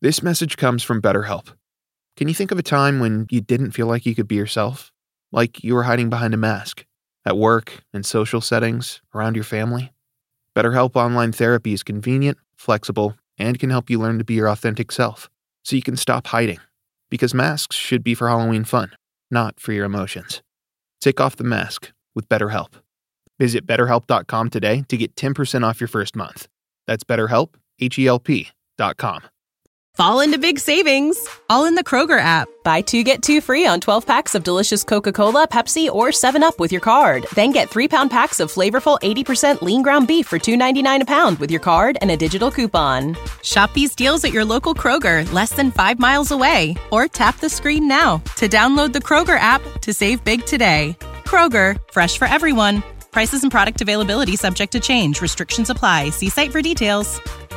This message comes from BetterHelp. Can you think of a time when you didn't feel like you could be yourself? Like you were hiding behind a mask? At work, in social settings, around your family? BetterHelp Online Therapy is convenient, flexible, and can help you learn to be your authentic self, so you can stop hiding. Because masks should be for Halloween fun, not for your emotions. Take off the mask with BetterHelp. Visit BetterHelp.com today to get 10% off your first month. That's BetterHelp, HELP.com. Fall into big savings, all in the Kroger app. Buy 2, get 2 free on 12 packs of delicious Coca-Cola, Pepsi, or 7-Up with your card. Then get 3-pound packs of flavorful 80% lean ground beef for $2.99 a pound with your card and a digital coupon. Shop these deals at your local Kroger, less than 5 miles away. Or tap the screen now to download the Kroger app to save big today. Kroger, fresh for everyone. Prices and product availability subject to change. Restrictions apply. See site for details.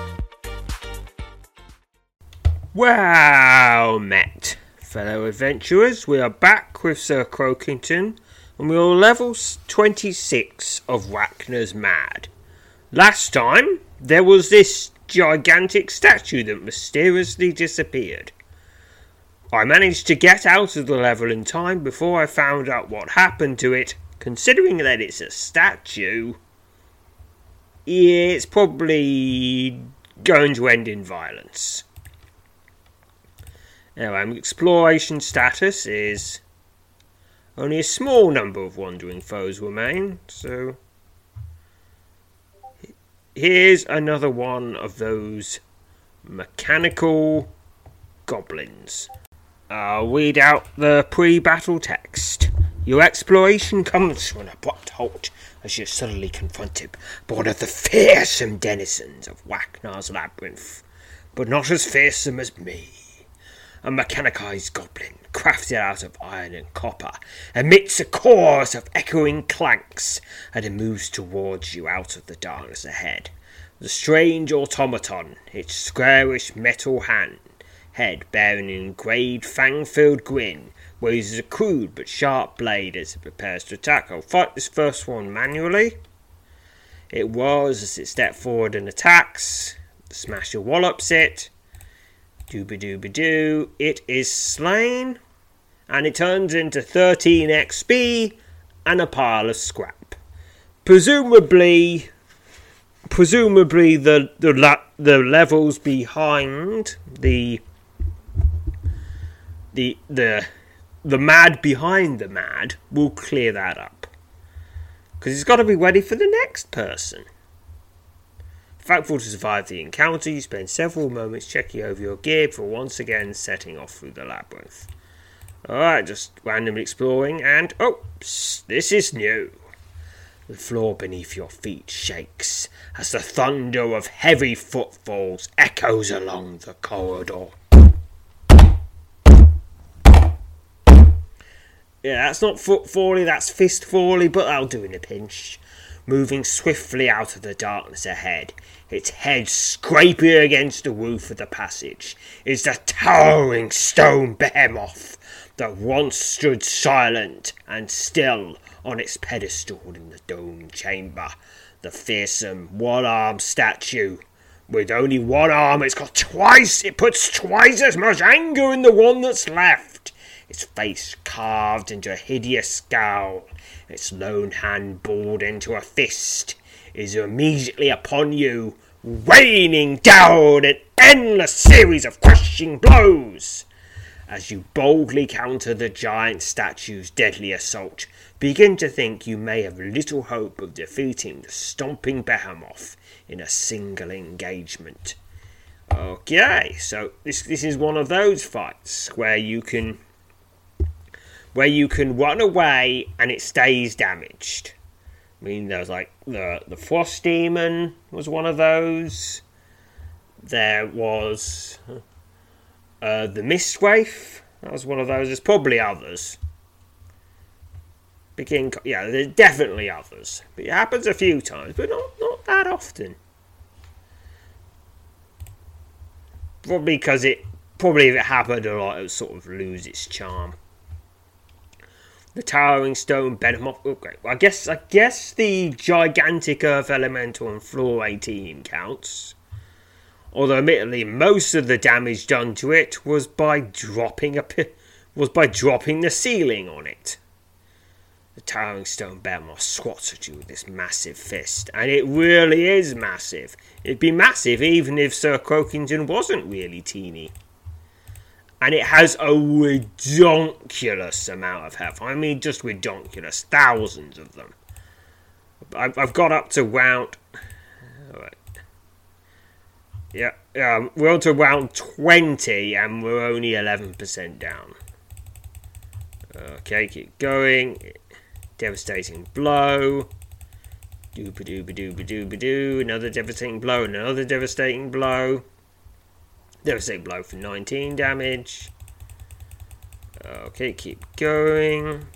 Well met, fellow adventurers, we are back with Sir Croakington, and we are level 26 of Wagner's Mad. Last time, there was this gigantic statue that mysteriously disappeared. I managed to get out of the level in time before I found out what happened to it. Considering that it's a statue, it's probably going to end in violence. Anyway, exploration status is only a small number of wandering foes remain, so here's another one of those mechanical goblins. I'll read out the pre-battle text. Your exploration comes to an abrupt halt as you're suddenly confronted by one of the fearsome denizens of Wagner's Labyrinth, but not as fearsome as me. A mechanicized goblin, crafted out of iron and copper, emits a chorus of echoing clanks as it moves towards you out of the darkness ahead. The strange automaton, its squarish metal head bearing an engraved fang-filled grin, raises a crude but sharp blade as it prepares to attack. I'll fight this first one manually. It whirls as it steps forward and attacks. The Smasher wallops it. Dooba-dooba-doo. It is slain. And it turns into 13 XP and a pile of scrap. Presumably the levels behind the mad behind the mad will clear that up. Because he's got to be ready for the next person. Thankful to survive the encounter, you spend several moments checking over your gear before once again setting off through the labyrinth. Alright, just randomly exploring, and this is new. The floor beneath your feet shakes as the thunder of heavy footfalls echoes along the corridor. Yeah, that's not footfally, that's fistfally, but that'll do in a pinch. Moving swiftly out of the darkness ahead, its head scraping against the roof of the passage, is the towering stone behemoth that once stood silent and still on its pedestal in the dome chamber. The fearsome one-armed statue. With only one arm, it puts twice as much anger in the one that's left. Its face carved into a hideous scowl, its lone hand balled into a fist, is immediately upon you, raining down an endless series of crushing blows. As you boldly counter the giant statue's deadly assault, begin to think you may have little hope of defeating the stomping behemoth in a single engagement. Okay, so this is one of those fights where you can run away and it stays damaged. I mean, there was like the Frost Demon was one of those. There was the Mistwraith. That was one of those. There's probably others. There's definitely others. But it happens a few times, but not that often. Probably because if it happened a lot, it would sort of lose its charm. The towering stone behemoth. Okay, I guess the gigantic earth elemental on floor 18 counts. although admittedly most of the damage done to it was by dropping the ceiling on it. The towering stone behemoth swats at you with this massive fist, and it really is massive. It'd be massive even if Sir Croakington wasn't really teeny. And it has a redonkulous amount of health. I mean, just redonkulous. Thousands of them. I've got up to round... Alright. Yeah, we're on to round 20, and we're only 11% down. Okay, keep going. Devastating blow. Dooba-dooba-dooba-dooba-doo. Another devastating blow, another devastating blow. Devastating blow for 19 damage. Okay, keep going.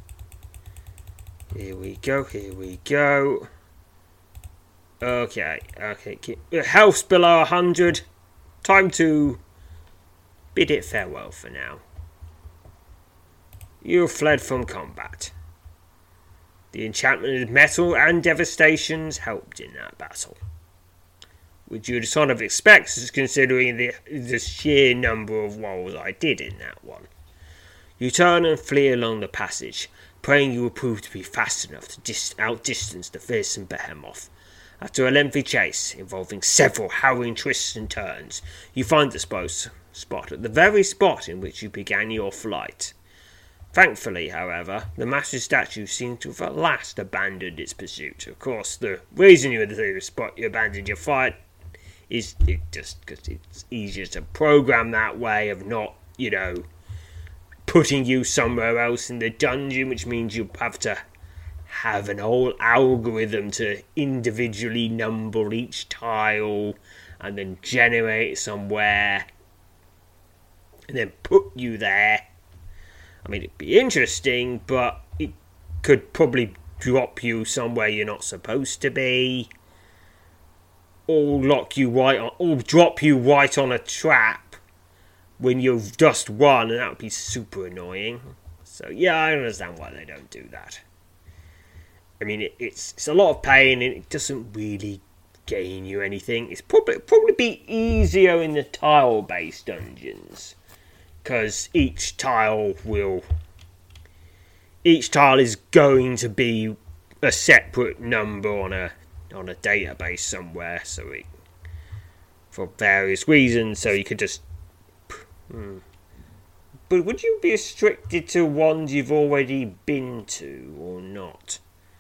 Here we go, here we go. Okay, keep... Health's below 100. Time to bid it farewell for now. You fled from combat. The enchantment of metal and devastations helped in that battle, which you'd sort of expect, considering the sheer number of rolls I did in that one. You turn and flee along the passage, praying you will prove to be fast enough to outdistance the fearsome behemoth. After a lengthy chase, involving several harrowing twists and turns, you find the spot at the very spot in which you began your flight. Thankfully, however, the massive statue seemed to have at last abandoned its pursuit. Of course, the reason you were at the spot you abandoned your fight is just because it's easier to program that way of not, putting you somewhere else in the dungeon, which means you have to have an whole algorithm to individually number each tile and then generate somewhere and then put you there. I mean, it'd be interesting, but it could probably drop you somewhere you're not supposed to be, or drop you right on a trap when you've just won, and that would be super annoying. So yeah, I understand why they don't do that. I mean, it's a lot of pain, and it doesn't really gain you anything. It's probably be easier in the tile-based dungeons, because each tile is going to be a separate number on a database somewhere, so for various reasons, so you could just... But would you be restricted to ones you've already been to, or not?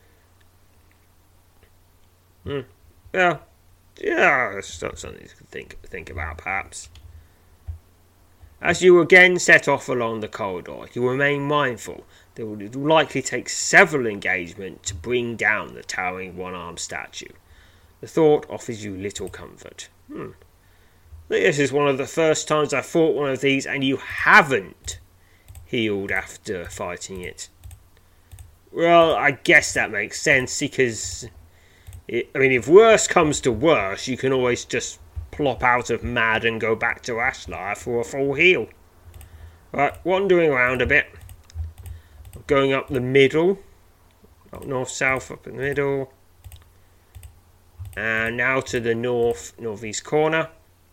Yeah, it's not something to think about, perhaps. As you again set off along the corridor, you remain mindful that it would likely take several engagements to bring down the towering one-armed statue. The thought offers you little comfort. This is one of the first times I fought one of these, and you haven't healed after fighting it. Well, I guess that makes sense, because... if worse comes to worse, you can always just plop out of Mad and go back to Ashlar for a full heal. Right, wandering around a bit. Going up the middle. Up north-south, up in the middle. And now to the northeast corner.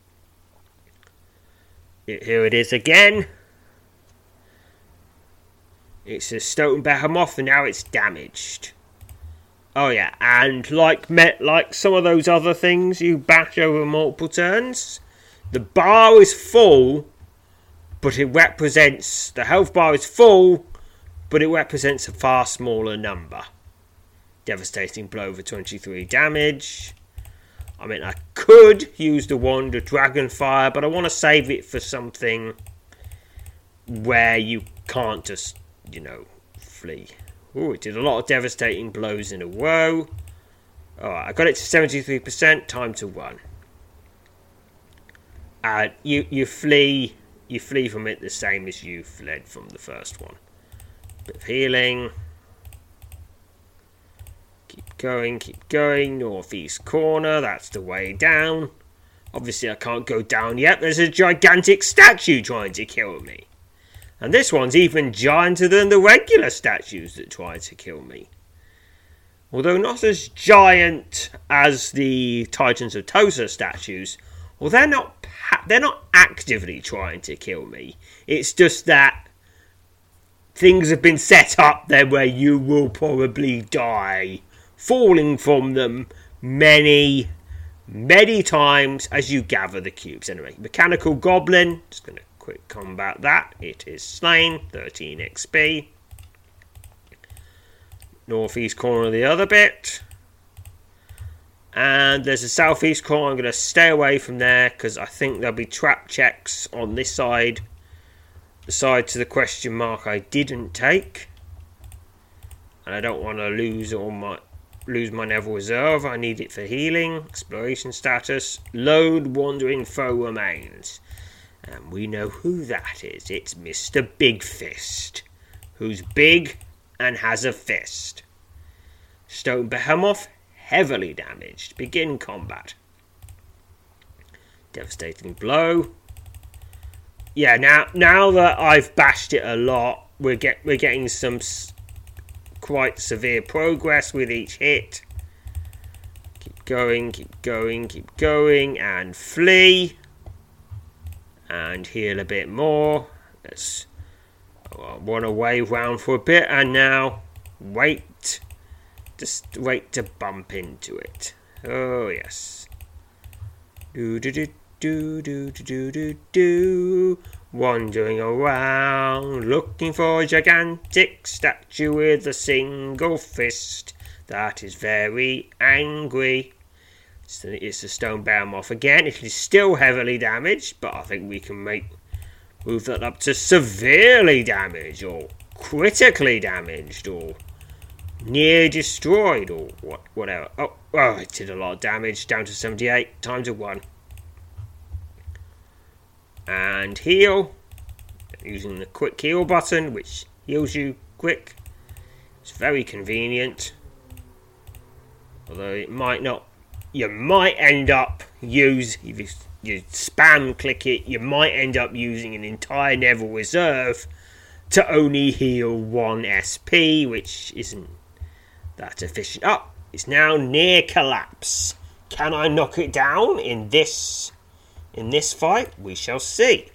Here it is again. It's a stone behemoth, and now it's damaged. Oh yeah, and like some of those other things you bash over multiple turns, the bar is full, but it represents... The health bar is full, but it represents a far smaller number. Devastating blow for 23 damage. I mean, I could use the wand of Dragonfire, but I want to save it for something where you can't just, flee. Ooh, it did a lot of devastating blows in a row. Alright, I got it to 73%. Time to run. You flee from it the same as you fled from the first one. Bit of healing. Keep going. Northeast corner. That's the way down. Obviously, I can't go down yet. There's a gigantic statue trying to kill me. And this one's even gianter than the regular statues that try to kill me. Although not as giant as the Titans of Tosa statues, Well, they're not actively trying to kill me. It's just that things have been set up there where you will probably die falling from them many times as you gather the cubes. Anyway, Mechanical Goblin, just going to quick combat that. It is slain, 13 XP. Northeast corner of the other bit. And there's a southeast corner. I'm going to stay away from there because I think there'll be trap checks on this side. The side to the question mark I didn't take. And I don't want to lose my Neville Reserve. I need it for healing. Exploration status. Lone wandering foe remains. And we know who that is. It's Mr. Big Fist. Who's big and has a fist. Stone Behemoth, heavily damaged. Begin combat. Devastating blow. Yeah, now that I've bashed it a lot, we're getting some quite severe progress with each hit. Keep going, and flee. And heal a bit more. Let's run away round for a bit, and now wait. Just wait to bump into it. Oh yes. Wandering around, looking for a gigantic statue with a single fist that is very angry. It's a Stone Behemoth again. It is still heavily damaged, but I think we can move that up to severely damaged, or critically damaged, or near destroyed, or whatever. Oh, it did a lot of damage, down to 78, times a 1. And heal, using the quick heal button, which heals you quick. It's very convenient. Although it might not, you might end up if you spam click it, you might end up using an entire Neville Reserve to only heal 1 SP, which isn't that efficient. It's now near collapse. Can I knock it down in this fight? We shall see.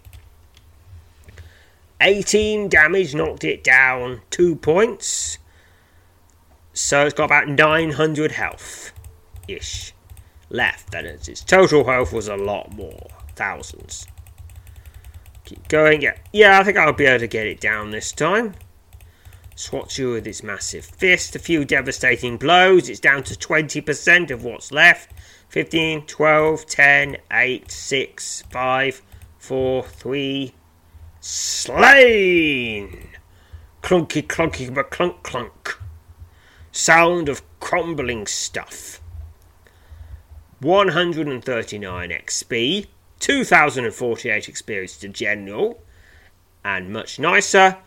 18 damage knocked it down 2 points. So it's got about 900 health-ish left. That is, its total health was a lot more. Thousands. Keep going. Yeah, I think I'll be able to get it down this time. Swats you with its massive fist. A few devastating blows. It's down to 20% of what's left. 15, 12, 10, 8, 6, 5, 4, 3. Slain! Clunky, clunky, but clunk, clunk. Sound of crumbling stuff. 139 XP. 2048 experience to general. And much nicer,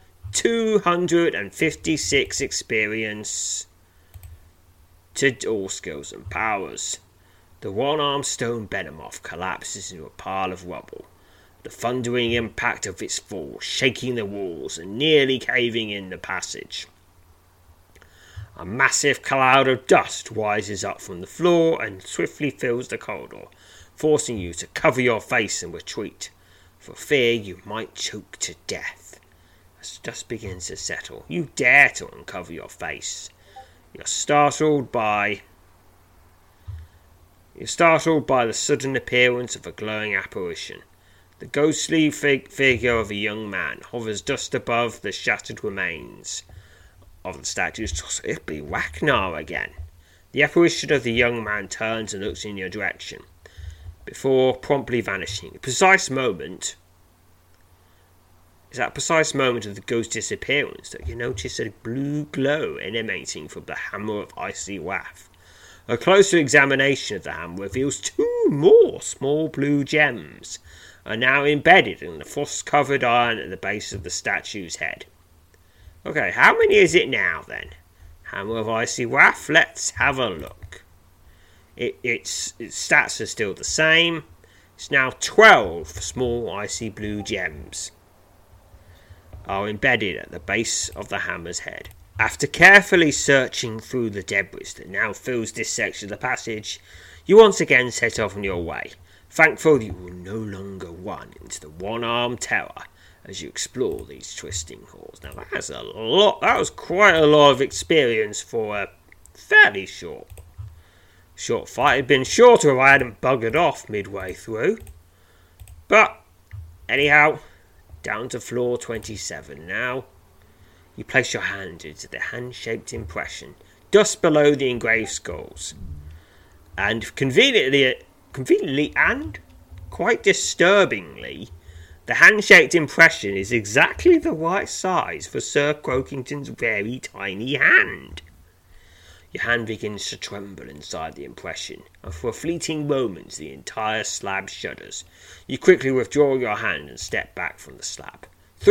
256 experience to all skills and powers. The one-armed Stone Behemoth collapses into a pile of rubble, the thundering impact of its fall shaking the walls and nearly caving in the passage. A massive cloud of dust rises up from the floor and swiftly fills the corridor, forcing you to cover your face and retreat, for fear you might choke to death. As dust begins to settle, you dare to uncover your face. You're startled by the sudden appearance of a glowing apparition. The ghostly figure of a young man hovers just above the shattered remains of the statues. It'd be Wagnar again. The apparition of the young man turns and looks in your direction, before promptly vanishing. It's that precise moment of the ghost's disappearance that you notice a blue glow emanating from the Hammer of Icy Wrath. A closer examination of the hammer reveals 2 more small blue gems are now embedded in the frost-covered iron at the base of the statue's head. Okay, how many is it now then? Hammer of Icy Wrath, let's have a look. Its stats are still the same. It's now 12 small icy blue gems are embedded at the base of the hammer's head. After carefully searching through the debris that now fills this section of the passage, you once again set off on your way, Thankful you will no longer run into the one-armed terror as you explore these twisting halls. Now that was quite a lot of experience for a fairly short fight. It'd been shorter if I hadn't buggered off midway through. But anyhow, down to floor 27 now. You place your hand into the hand-shaped impression just below the engraved skulls. And conveniently and quite disturbingly, the hand-shaped impression is exactly the right size for Sir Croakington's very tiny hand. Your hand begins to tremble inside the impression, and for a fleeting moment the entire slab shudders. You quickly withdraw your hand and step back from the slab.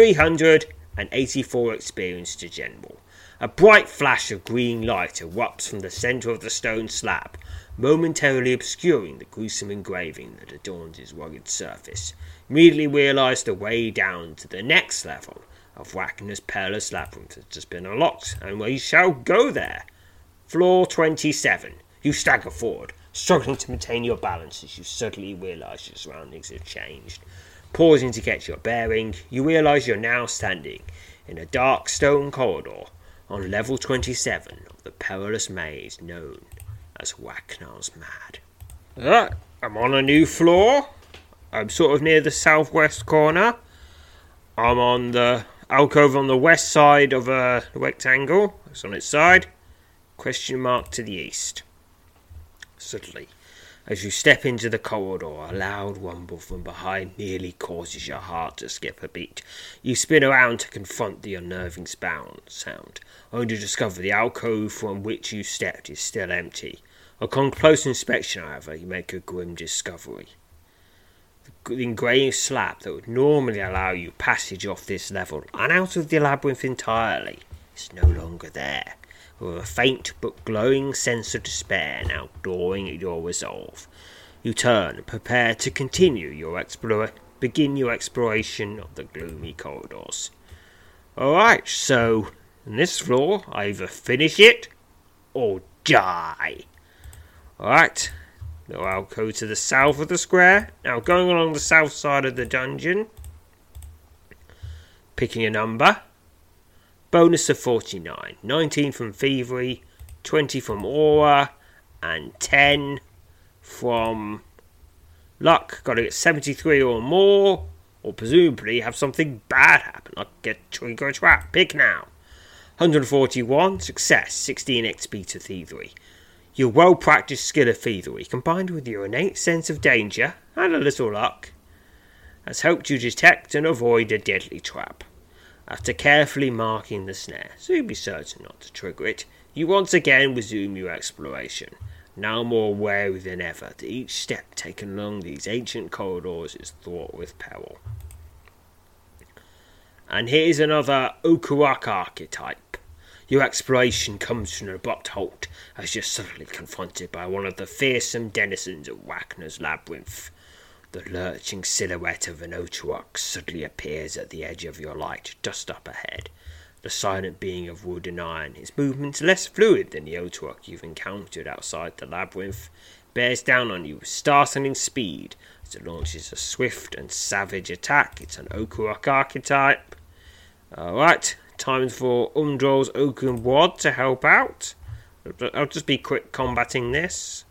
384 experience to general. A bright flash of green light erupts from the centre of the stone slab, momentarily obscuring the gruesome engraving that adorns his rugged surface. Immediately realise the way down to the next level of Wagner's Perilous Labyrinth has just been unlocked, and we shall go there. Floor 27. You stagger forward, struggling to maintain your balance as you suddenly realise your surroundings have changed. Pausing to get your bearing, you realise you're now standing in a dark stone corridor on level 27 of the perilous maze known as Wagner's Mad. I'm on a new floor. I'm sort of near the southwest corner. I'm on the alcove on the west side of a rectangle. It's on its side. Question mark to the east. Suddenly, as you step into the corridor, a loud rumble from behind nearly causes your heart to skip a beat. You spin around to confront the unnerving sound, only to discover the alcove from which you stepped is still empty. Upon close inspection, however, you make a grim discovery. The engraved slab that would normally allow you passage off this level and out of the labyrinth entirely is no longer there. With a faint but glowing sense of despair now dawning at your resolve, you turn and prepare to begin your exploration of the gloomy corridors. Alright, so in this floor, I either finish it or die. Alright, now I'll go to the south of the square. Now going along the south side of the dungeon, picking a number. Bonus of 49, 19 from Thievery, 20 from Aura, and 10 from Luck. Got to get 73 or more, or presumably have something bad happen, like get trigger a trap. Pick now. 141, Success, 16 XP to Thievery. Your well-practiced skill of Thievery, combined with your innate sense of danger, and a little luck, has helped you detect and avoid a deadly trap. After carefully marking the snare, so you'll be certain not to trigger it, you once again resume your exploration, now more wary than ever that each step taken along these ancient corridors is fraught with peril. And here's another Okurak archetype. Your exploration comes to an abrupt halt as you're suddenly confronted by one of the fearsome denizens of Wagner's Labyrinth. The lurching silhouette of an Otorock suddenly appears at the edge of your light, just up ahead. The silent being of wood and iron, his movements less fluid than the Otorock you've encountered outside the labyrinth, bears down on you with startling speed as it launches a swift and savage attack. It's an Okurak archetype. Alright, time for Umdrol's Oaken Wad to help out. I'll just be quick combating this.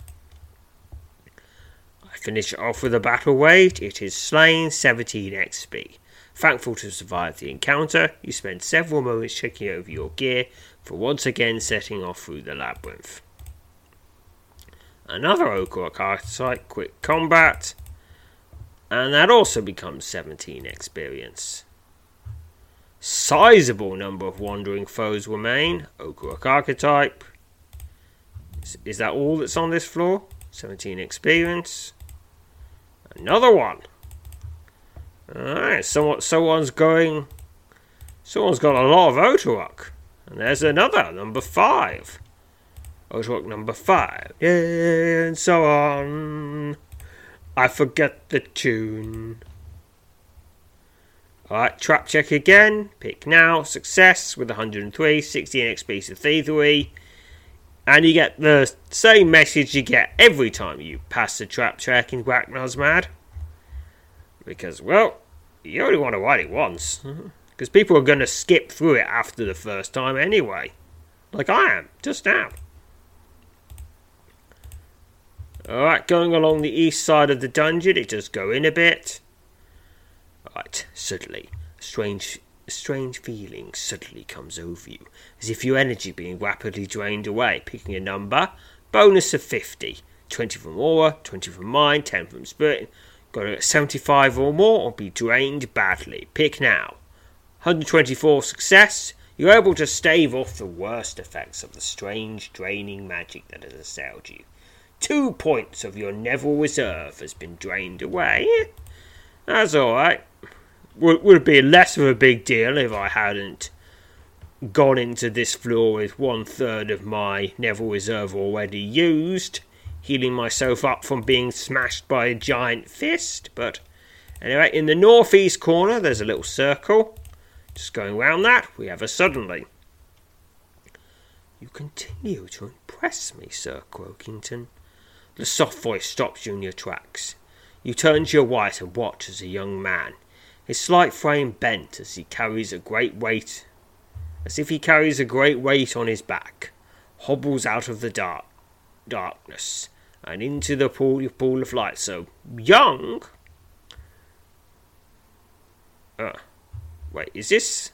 Finish it off with a battle wage. It is slain, 17 XP. Thankful to survive the encounter, you spend several moments checking over your gear for once again setting off through the labyrinth. Another Okurak archetype, quick combat, and that also becomes 17 experience. Sizable number of wandering foes remain. Okurak archetype. Is that all that's on this floor? 17 experience. Another one. Alright, someone's got a lot of Otorock. And there's another, number 5. Otorock number 5. And so on. I forget the tune. Alright, trap check again. Pick now. Success with 103, 16 XP to Thievery. And you get the same message you get every time you pass the trap track in Whack-Nuz Mad. Because, well, you only want to ride it once. Because people are going to skip through it after the first time anyway. Like I am, just now. Alright, going along the east side of the dungeon, it does go in a bit. Alright, suddenly, a strange feeling suddenly comes over you, as if your energy being rapidly drained away. Picking a number, bonus of 50. 20 from aura, 20 from mind, 10 from spirit. Got to get 75 or more or be drained badly. Pick now. 124 success. You're able to stave off the worst effects of the strange, draining magic that has assailed you. 2 points of your Neville reserve has been drained away. That's alright. Would be less of a big deal if I hadn't gone into this floor with 1/3 of my Neville reserve already used, healing myself up from being smashed by a giant fist. But anyway, in the northeast corner there's a little circle. Just going round that, we have a suddenly. You continue to impress me, Sir Croakington. The soft voice stops you in your tracks. You turn to your right and watch as a young man, his slight frame bent as if he carries a great weight on his back, hobbles out of the darkness and into the pool of light. So young. Wait, is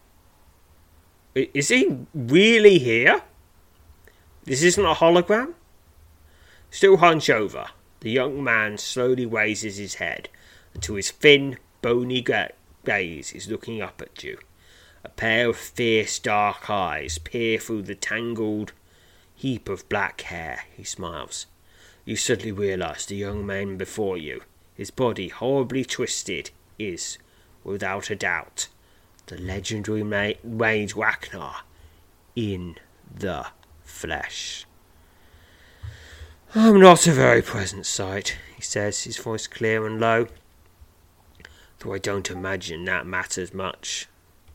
he really here? This isn't a hologram? Still hunched over, the young man slowly raises his head until his thin, bony gaze is looking up at you. A pair of fierce dark eyes peer through the tangled heap of black hair. He smiles. You suddenly realise the young man before you, his body horribly twisted, is, without a doubt, the legendary mage Ragnar in the flesh. I'm not a very pleasant sight, he says, his voice clear and low, though I don't imagine that matters much.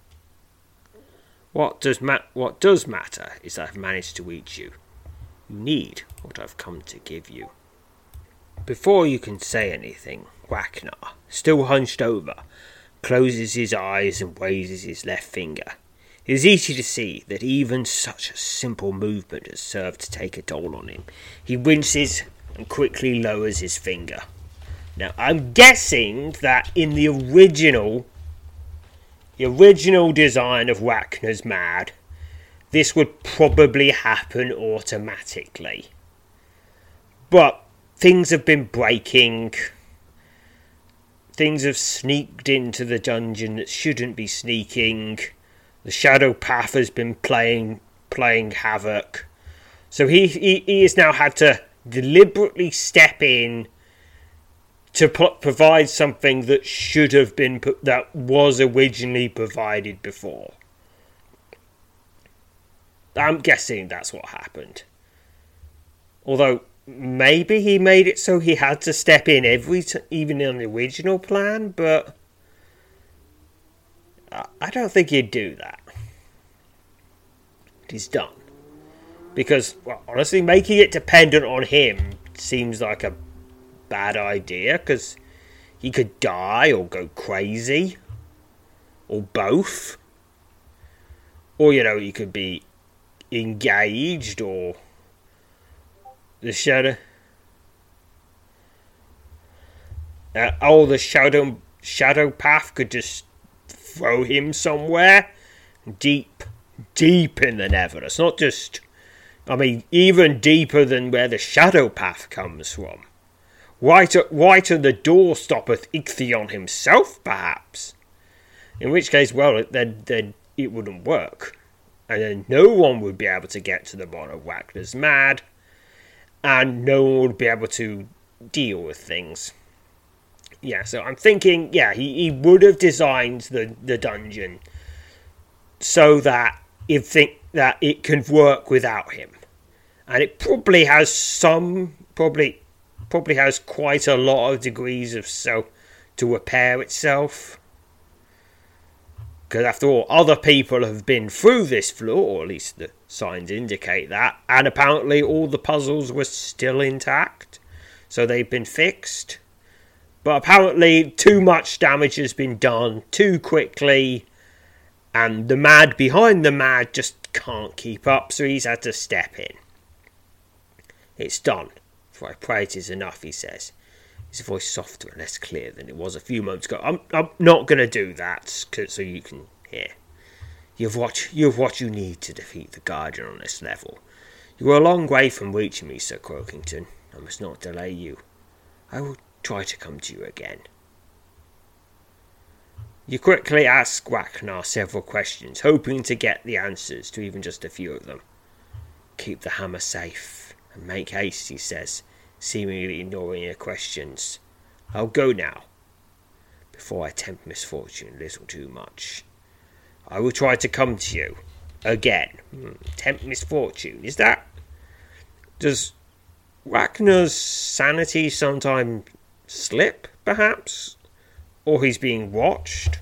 What does matter is that I've managed to reach you. You need what I've come to give you. Before you can say anything, Ragnar, still hunched over, closes his eyes and raises his left finger. It is easy to see that even such a simple movement has served to take a toll on him. He winces and quickly lowers his finger. Now, I'm guessing that in the original design of Whack-Nuz Mad, this would probably happen automatically. But things have been breaking. Things have sneaked into the dungeon that shouldn't be sneaking. The Shadow Path has been playing havoc. So he has now had to deliberately step in to provide something that should have been that was originally provided before. I'm guessing that's what happened. Although maybe he made it so he had to step in even in the original plan, but I don't think he'd do that. He's done. Because, well, honestly, making it dependent on him seems like a bad idea, because he could die or go crazy. Or both. Or, he could be engaged, or the shadow... the shadow path could just throw him somewhere deep in the Nether. It's not just, even deeper than where the Shadow Path comes from. Right at the door stoppeth Ichthion himself, perhaps. In which case, well, then it wouldn't work. And then no one would be able to get to the bottom of Whack-Nuz Mad. And no one would be able to deal with things. Yeah, so I'm thinking, he would have designed the dungeon so that it can work without him. And it probably has probably has quite a lot of degrees of to repair itself. Because after all, other people have been through this floor, or at least the signs indicate that, and apparently all the puzzles were still intact, so they've been fixed. But apparently too much damage has been done too quickly, and the mad behind the mad just can't keep up, so he's had to step in. It's done, for I pray it is enough, he says, his voice softer and less clear than it was a few moments ago. I'm not going to do that, so you can hear. You've what you need to defeat the Guardian on this level. You are a long way from reaching me, Sir Croakington. I must not delay you. I will try to come to you again. You quickly ask Ragnar several questions, hoping to get the answers to even just a few of them. Keep the hammer safe, and make haste, he says, seemingly ignoring your questions. I'll go now, before I tempt misfortune a little too much. I will try to come to you again. Tempt misfortune, is that? Does Ragnar's sanity sometimes slip, perhaps? Or he's being watched?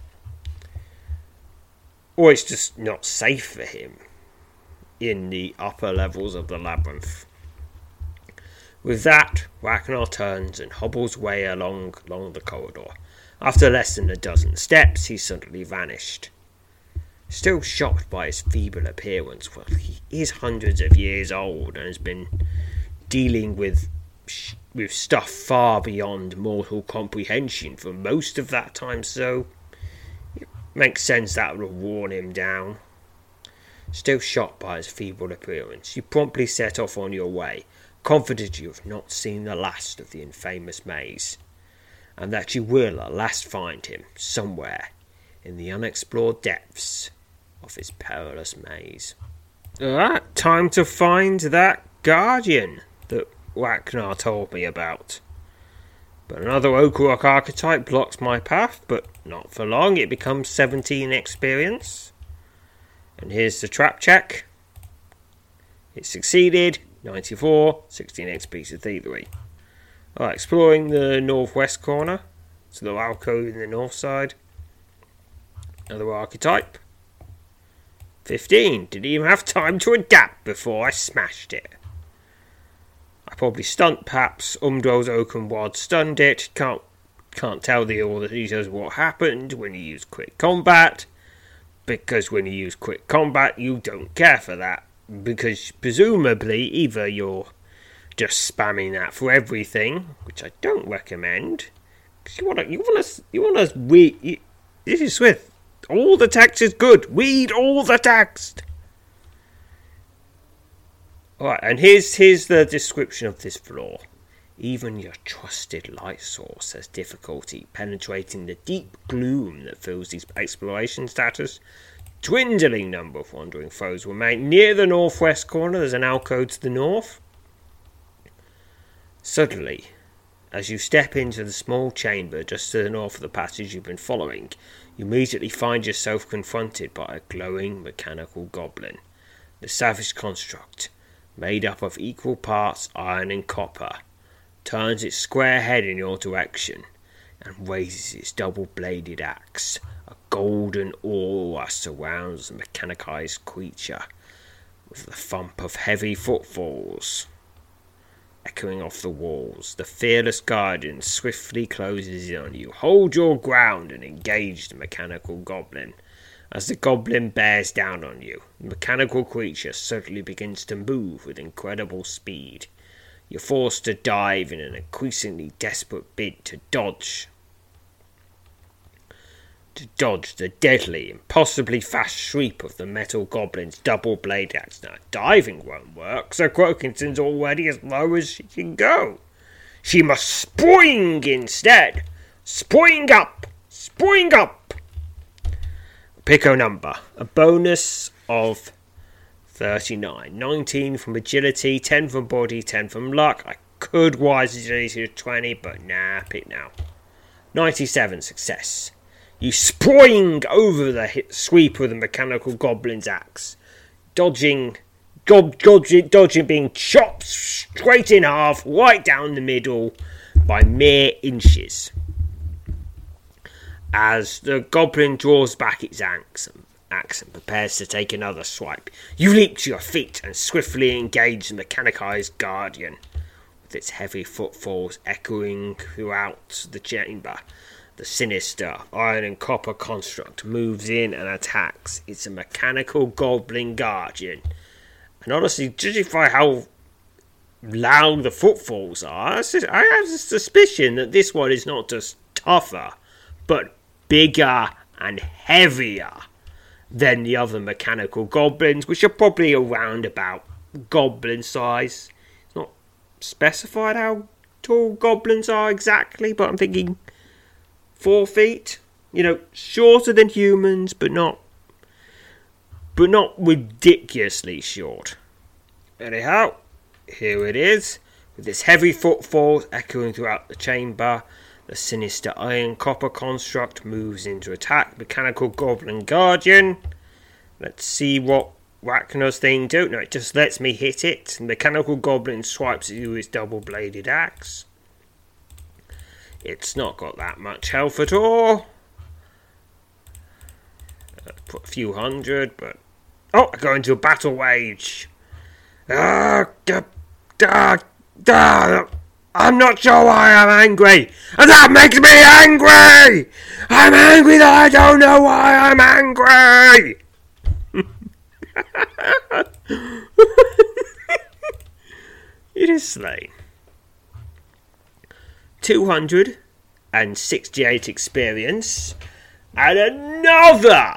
Or it's just not safe for him in the upper levels of the labyrinth. With that, Ragnar turns and hobbles away along the corridor. After less than a dozen steps, he's suddenly vanished. Still shocked by his feeble appearance, well, he is hundreds of years old and has been dealing with stuff far beyond mortal comprehension for most of that time, so it makes sense that would have worn him down. Still shocked by his feeble appearance, you promptly set off on your way, confident you have not seen the last of the infamous maze, and that you will at last find him somewhere in the unexplored depths of his perilous maze. Alright, time to find that Guardian that Ragnar told me about. But another Oak Rock archetype blocks my path, but not for long. It becomes 17 experience. And here's the trap check. It succeeded. 94, 16 XP to thievery. Alright, exploring the northwest corner. So the alcove in the north side. Another archetype. 15. Didn't even have time to adapt before I smashed it. I probably stunned, perhaps. Umdrol's Oaken Wad stunned it. Can't tell all the details of what happened when you use quick combat. Because when you use quick combat, you don't care for that. Because presumably, either you're just spamming that for everything, which I don't recommend. Because you want to read. This is Swift. All the text is good. Read all the text. Alright, and here's the description of this floor. Even your trusted light source has difficulty penetrating the deep gloom that fills these exploration status. Dwindling number of wandering foes remain. Near the northwest corner, there's an alcove to the north. Suddenly, as you step into the small chamber just to the north of the passage you've been following, you immediately find yourself confronted by a glowing mechanical goblin. The savage construct, made up of equal parts iron and copper, turns its square head in your direction and raises its double-bladed axe. A golden aura surrounds the mechanized creature, with the thump of heavy footfalls echoing off the walls. The fearless guardian swiftly closes in on you. Hold your ground and engage the mechanical goblin. As the goblin bears down on you, the mechanical creature suddenly begins to move with incredible speed. You're forced to dive in an increasingly desperate bid to dodge the deadly, impossibly fast sweep of the metal goblin's double-bladed axe. Now, diving won't work, so Croakington's already as low as she can go. She must spring instead. Spring up! Spring up! Pick a number. A bonus of 39. 19 from agility, 10 from body, 10 from luck. I could wise agility to 20, but nah, pick now. 97, success. You spring over the sweep of the mechanical goblin's axe, dodging being chopped straight in half, right down the middle, by mere inches. As the goblin draws back its axe and prepares to take another swipe, you leap to your feet and swiftly engage the mechanicized guardian. With its heavy footfalls echoing throughout the chamber, the sinister iron and copper construct moves in and attacks. It's a mechanical goblin guardian. And honestly, judging by how loud the footfalls are, I have a suspicion that this one is not just tougher, but bigger and heavier than the other mechanical goblins, which are probably around about goblin size. It's not specified how tall goblins are exactly, but I'm thinking 4 feet. Shorter than humans, but not ridiculously short. Anyhow, here it is, with its heavy footfalls echoing throughout the chamber. The sinister iron copper construct moves into attack mechanical goblin guardian. Let's see what Ragna's thing do. No, it just lets me hit it. The mechanical goblin swipes at you with its double-bladed axe. It's not got that much health at all. Put a few hundred, but... Oh, I go into a battle wage. I'm not sure why I'm angry, and that makes me angry! I'm angry that I don't know why I'm angry! It is slain. 268 experience, and another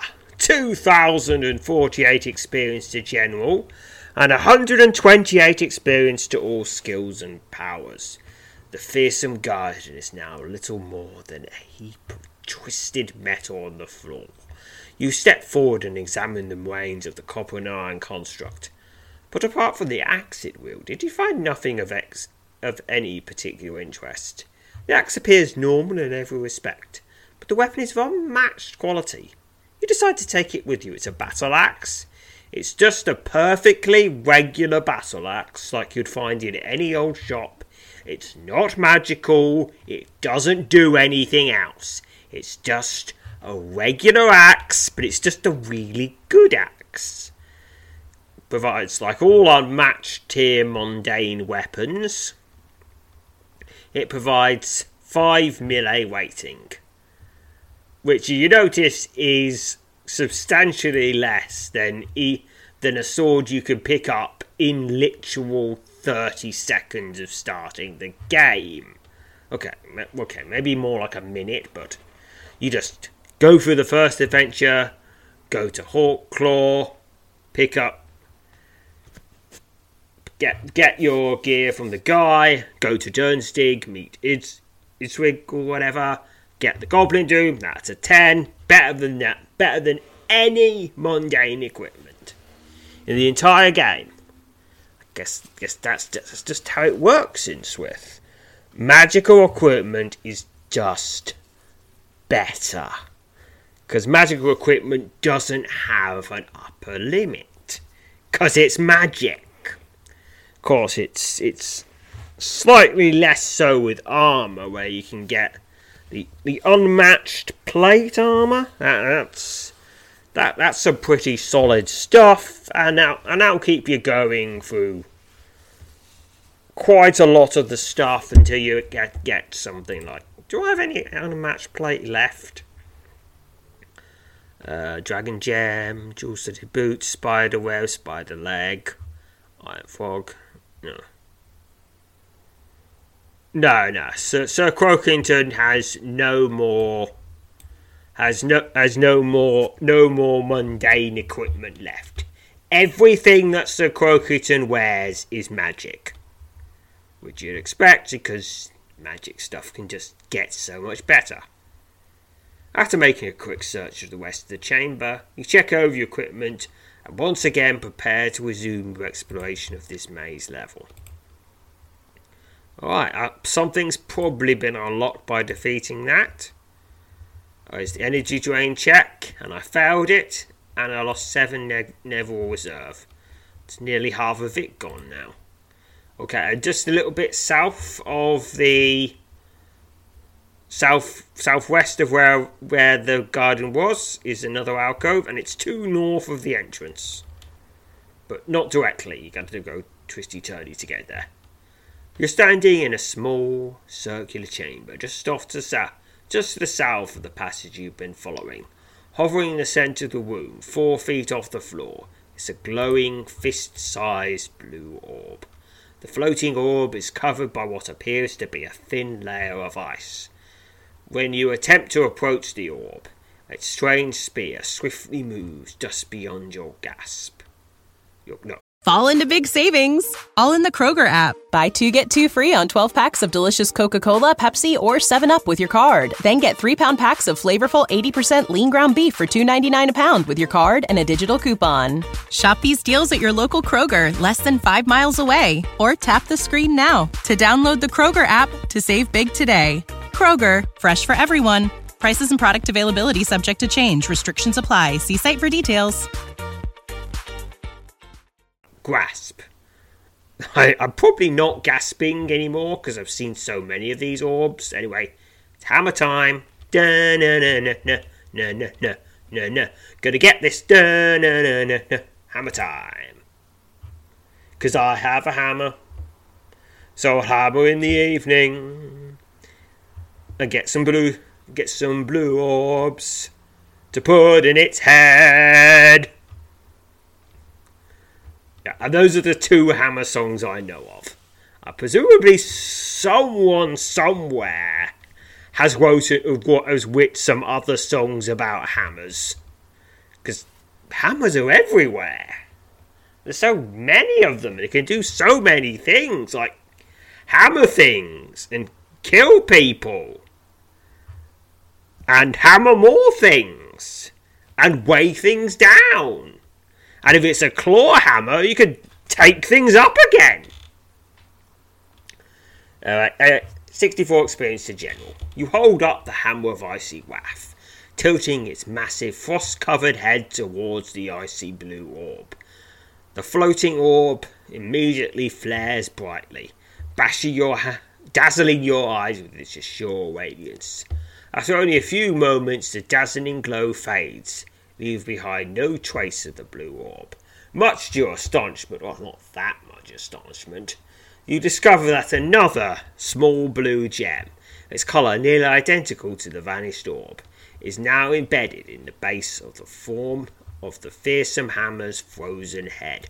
2,048 experience to general, and 128 experience to all skills and powers. The fearsome guardian is now little more than a heap of twisted metal on the floor. You step forward and examine the remains of the copper and iron construct. But apart from the axe it wielded, you find nothing of any particular interest. The axe appears normal in every respect, but the weapon is of unmatched quality. You decide to take it with you. It's a battle axe. It's just a perfectly regular battle axe like you'd find in any old shop. It's not magical. It doesn't do anything else. It's just a regular axe, but it's just a really good axe. Provides, like all unmatched tier mundane weapons, it provides 5 melee weighting, which you notice is substantially less than a sword you can pick up in literal 30 seconds of starting the game. Okay, maybe more like a minute, but you just go through the first adventure, go to Hawklaw, pick up, get your gear from the guy, go to Dernstig, meet Idswig or whatever, get the Goblin Doom, that's a 10, better than that, better than any mundane equipment in the entire game. I guess that's just how it works in Swith. Magical equipment is just better, because magical equipment doesn't have an upper limit, because it's magic. Of course, it's slightly less so with armour, where you can get the unmatched plate armour. That's some pretty solid stuff, and that'll keep you going through quite a lot of the stuff until you get something like... Do I have any unmatched plate left? Dragon Gem, Jewel-studded boots, Spider Web, Spider Leg, Iron Frog. No. Sir Croakington has no more mundane equipment left. Everything that Sir Croakington wears is magic, which you'd expect, because magic stuff can just get so much better. After making a quick search of the rest of the chamber, you check over your equipment and once again prepare to resume your exploration of this maze level. Alright, something's probably been unlocked by defeating that. It's the energy drain check, and I failed it, and I lost 7 Neville reserve. It's nearly half of it gone now. Okay, and just a little bit south of the Southwest of where the garden was is another alcove, and it's 2 north of the entrance. But not directly, you got to go twisty-turny to get there. You're standing in a small circular chamber just to the south of the passage you've been following. Hovering in the centre of the room, 4 feet off the floor, is a glowing, fist-sized blue orb. The floating orb is covered by what appears to be a thin layer of ice. When you attempt to approach the orb, its strange spear swiftly moves just beyond your grasp. Fall into big savings, all in the Kroger app. Buy 2, get 2 free on 12 packs of delicious Coca-Cola, Pepsi, or 7-Up with your card. Then get 3-pound packs of flavorful 80% lean ground beef for $2.99 a pound with your card and a digital coupon. Shop these deals at your local Kroger, less than 5 miles away. Or tap the screen now to download the Kroger app to save big today. Kroger, fresh for everyone. Prices and product availability subject to change. Restrictions apply. See site for details. Grasp. I'm probably not gasping anymore because I've seen so many of these orbs. Anyway, it's hammer time. Da-na-na-na-na-na-na-na. Gonna get this. Da-na-na-na-na. Hammer time. Because I have a hammer. So I'll hammer in the evening. And get some blue orbs to put in its head. Yeah, and those are the 2 hammer songs I know of. Presumably someone somewhere has writ some other songs about hammers. Because hammers are everywhere. There's so many of them. They can do so many things. Like hammer things and kill people. And hammer more things. And weigh things down. And if it's a claw hammer, you can take things up again. 64 experience to general. You hold up the hammer of icy wrath, tilting its massive frost-covered head towards the icy blue orb. The floating orb immediately flares brightly, dazzling your eyes with its assured radiance. After only a few moments, the dazzling glow fades, leave behind no trace of the blue orb. Much to your astonishment, well, not that much astonishment, you discover that another small blue gem, its colour nearly identical to the vanished orb, is now embedded in the base of the form of the fearsome hammer's frozen head.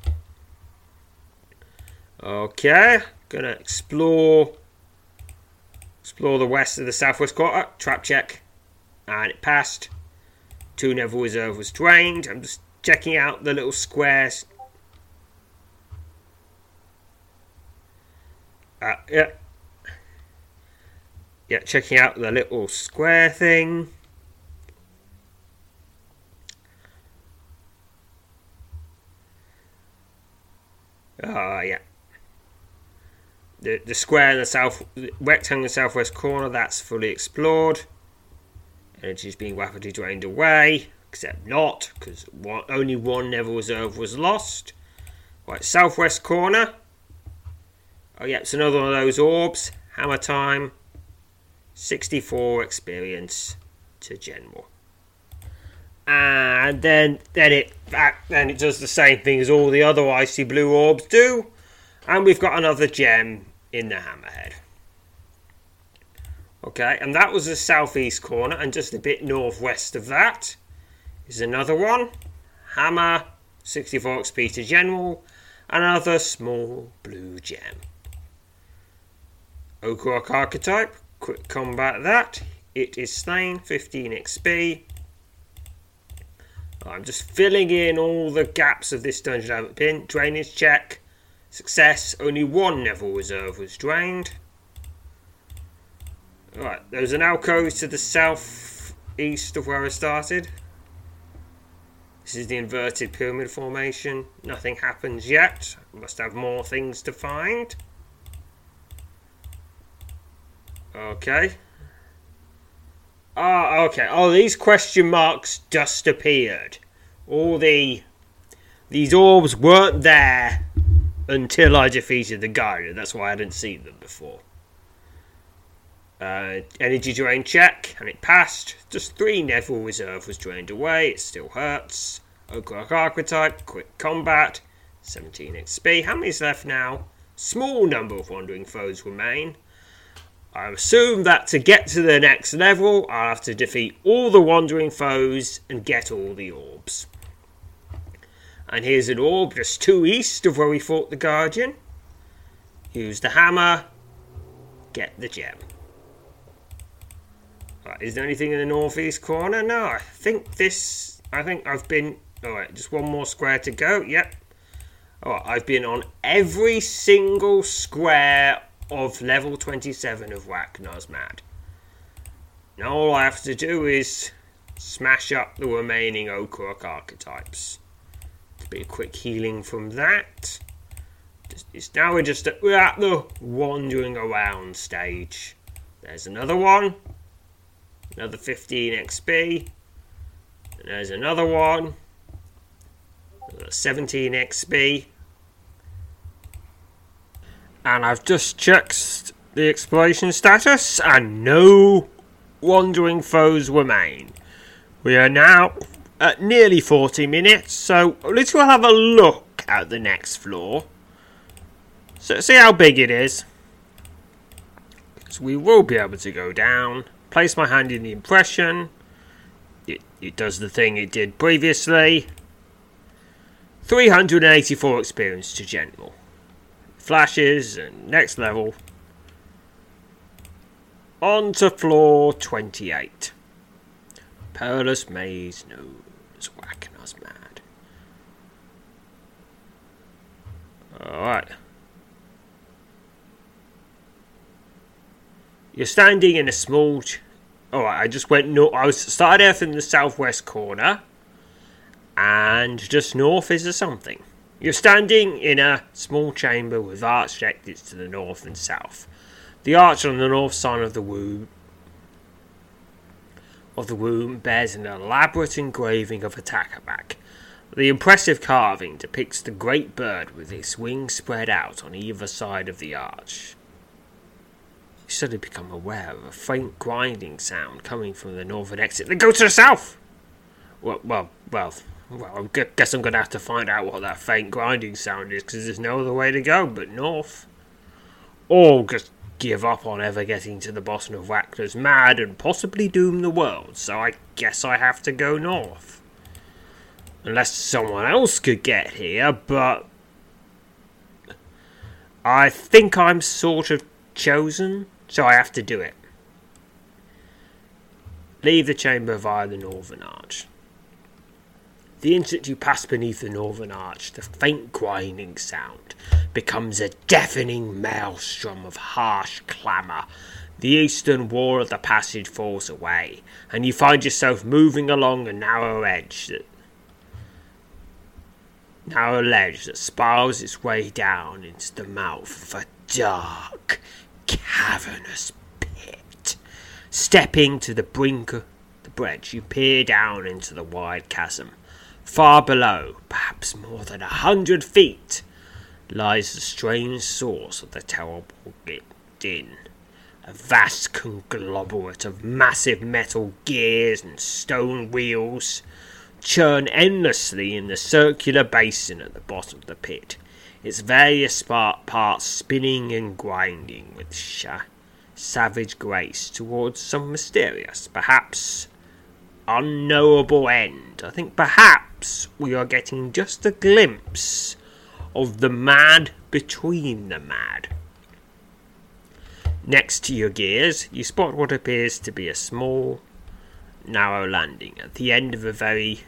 Okay, gonna explore the west of the southwest quarter. Trap check, and it passed. 2 Neville Reserve was drained. I'm just checking out the little squares. Yeah, checking out the little square thing. Yeah. The square in the rectangle southwest corner, that's fully explored. Energy is being rapidly drained away, except not, because only 1 Neville Reserve was lost. Right, southwest corner. Oh yeah, it's another one of those orbs. Hammer time. 64 experience to general. And then it does the same thing as all the other icy blue orbs do. And we've got another gem in the hammerhead. Okay, and that was the southeast corner, and just a bit northwest of that is another one. Hammer, 64 XP to general, another small blue gem. Oak Rock archetype, quick combat that. It is slain, 15 XP. I'm just filling in all the gaps of this dungeon I haven't been. Drainage check. Success. Only 1 Neville Reserve was drained. Alright, there's an alcove to the south east of where I started. This is the inverted pyramid formation. Nothing happens yet. Must have more things to find. Okay. Okay. Oh, these question marks just appeared. These orbs weren't there until I defeated the Gyro. That's why I didn't see them before. Energy drain check, and it passed. Just 3 Neville reserve was drained away. It still hurts. Ogre Archetype, quick combat, 17 XP. How many's left now? Small number of wandering foes remain. I assume that to get to the next level, I'll have to defeat all the wandering foes and get all the orbs. And here's an orb just 2 east of where we fought the Guardian. Use the hammer, get the gem. Right, is there anything in the northeast corner? No, I think I've been... Alright, just one more square to go. Yep. Alright, I've been on every single square of level 27 of Ragna's Mad. Now all I have to do is smash up the remaining Okruk archetypes. A bit of quick healing from that. We're at the wandering around stage. There's another one. Another 15 XP. And there's another one. 17 XP. And I've just checked the exploration status, and no wandering foes remain. We are now at nearly 40 minutes, so let's go have a look at the next floor. So see how big it is. So we will be able to go down. Place my hand in the impression. It does the thing it did previously. 384 experience to general. Flashes and next level. On to floor 28. Perilous maze known as Ragna's Mad. Alright. You're standing in a small... Alright, I just went north. I started off in the southwest corner. And just north is a something. You're standing in a small chamber with arched exits to the north and south. The arch on the north side of the womb bears an elaborate engraving of a Takamak. The impressive carving depicts the great bird with its wings spread out on either side of the arch. You suddenly become aware of a faint grinding sound coming from the northern exit. Then go to the south! Well, I guess I'm going to have to find out what that faint grinding sound is, because there's no other way to go but north. Or just give up on ever getting to the bottom of Ragna's Mad and possibly doom the world, so I guess I have to go north. Unless someone else could get here, but I think I'm sort of chosen, so I have to do it. Leave the chamber via the northern arch. The instant you pass beneath the northern arch, the faint grinding sound becomes a deafening maelstrom of harsh clamour. The eastern wall of the passage falls away, and you find yourself moving along a narrow ledge that spirals its way down into the mouth of a dark, cavernous pit. Stepping to the brink of the bridge, you peer down into the wide chasm. Far below, perhaps more than 100 feet, lies the strange source of the terrible din. A vast conglomerate of massive metal gears and stone wheels churn endlessly in the circular basin at the bottom of the pit, its various parts spinning and grinding with savage grace towards some mysterious, perhaps unknowable end. I think perhaps we are getting just a glimpse of the mad between the mad. Next to your gears, you spot what appears to be a small, narrow landing at the end of the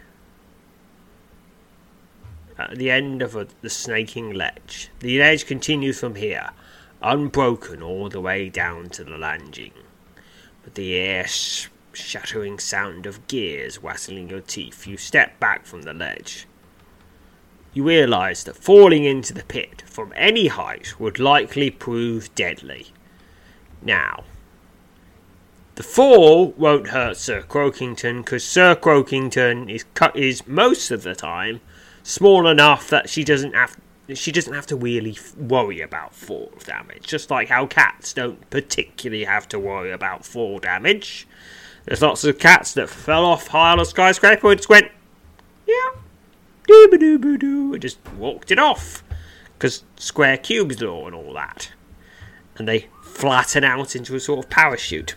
snaking ledge. The ledge continues from here, unbroken all the way down to the landing, with the shattering sound of gears rattling your teeth. You step back from the ledge. You realise that falling into the pit from any height would likely prove deadly. Now, the fall won't hurt Sir Croakington, because Sir Croakington is most of the time small enough that she doesn't have she doesn't have to really worry about fall damage. Just like how cats don't particularly have to worry about fall damage. There's lots of cats that fell off high on a skyscraper and just went, yeah, doo-ba-doo-ba-doo, and just walked it off. Because square cubes law and all that. And they flatten out into a sort of parachute.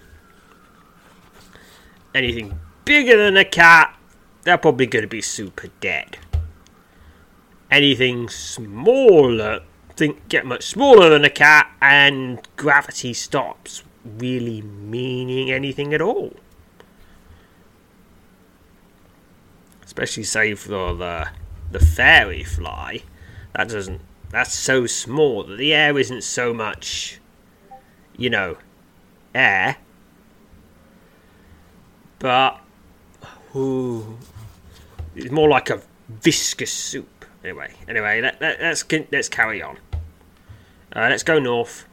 Anything bigger than a cat, they're probably going to be super dead. Anything smaller, get much smaller than a cat, and gravity stops really meaning anything at all. Especially say for the fairy fly, that's so small that the air isn't so much, air. But it's more like a viscous soup. Anyway, let's carry on. Let's go north.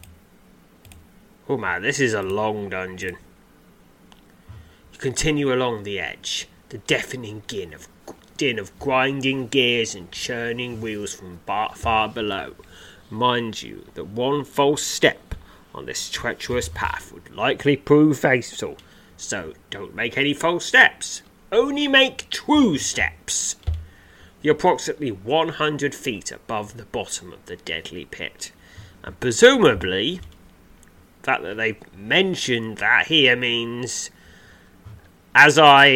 Oh man, this is a long dungeon. You continue along the edge. The deafening din of grinding gears and churning wheels from far below. Mind you that one false step on this treacherous path would likely prove fatal. So don't make any false steps. Only make true steps. You're approximately 100 feet above the bottom of the deadly pit. And presumably, the fact that they mentioned that here means as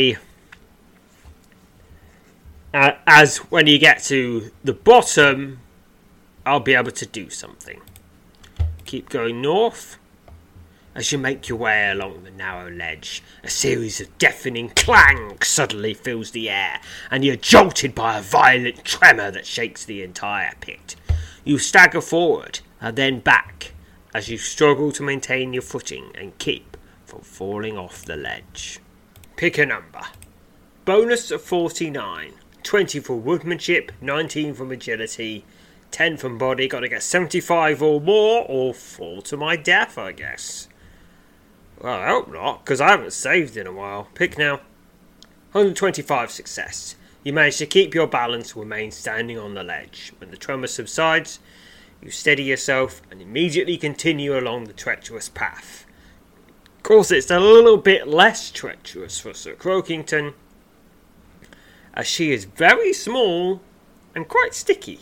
when you get to the bottom, I'll be able to do something. Keep going north. As you make your way along the narrow ledge, a series of deafening clangs suddenly fills the air, and you're jolted by a violent tremor that shakes the entire pit. You stagger forward and then back as you struggle to maintain your footing and keep from falling off the ledge. Pick a number. Bonus of 49. 20 for woodmanship, 19 from agility, 10 from body. Got to get 75 or more, or fall to my death, I guess. Well, I hope not, because I haven't saved in a while. Pick now. 125 success. You manage to keep your balance and remain standing on the ledge. When the tremor subsides, you steady yourself and immediately continue along the treacherous path. Of course, it's a little bit less treacherous for Sir Croakington, as she is very small and quite sticky.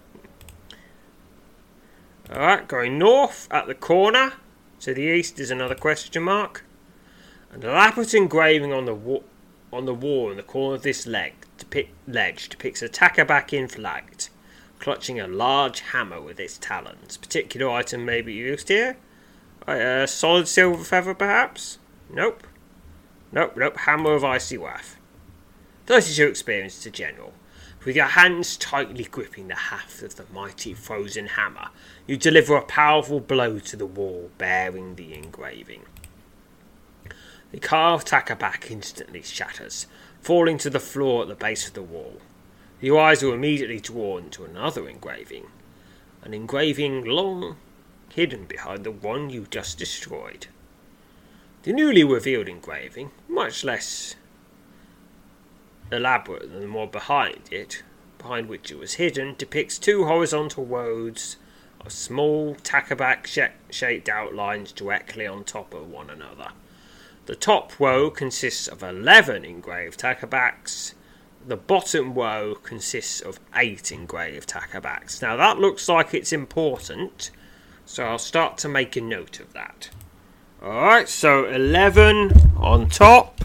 Alright, going north at the corner. To the east is another question mark. An elaborate engraving on the wall in the corner of this ledge depicts a Takaback in flagged, clutching a large hammer with its talons. Particular item may be used here. A solid silver feather, perhaps? Nope. Hammer of icy wrath. 32 experience to general. With your hands tightly gripping the haft of the mighty frozen hammer, you deliver a powerful blow to the wall bearing the engraving. The carved Takaback instantly shatters, falling to the floor at the base of the wall. Your eyes are immediately drawn to another engraving, an engraving long hidden behind the one you just destroyed. The newly revealed engraving, much less elaborate than the one behind which it was hidden, depicts two horizontal rows of small Takaback shaped outlines directly on top of one another. The top row consists of 11 engraved Takabacks. The bottom row consists of 8 engraved Takabacks. Now that looks like it's important, so I'll start to make a note of that. Alright, so 11 on top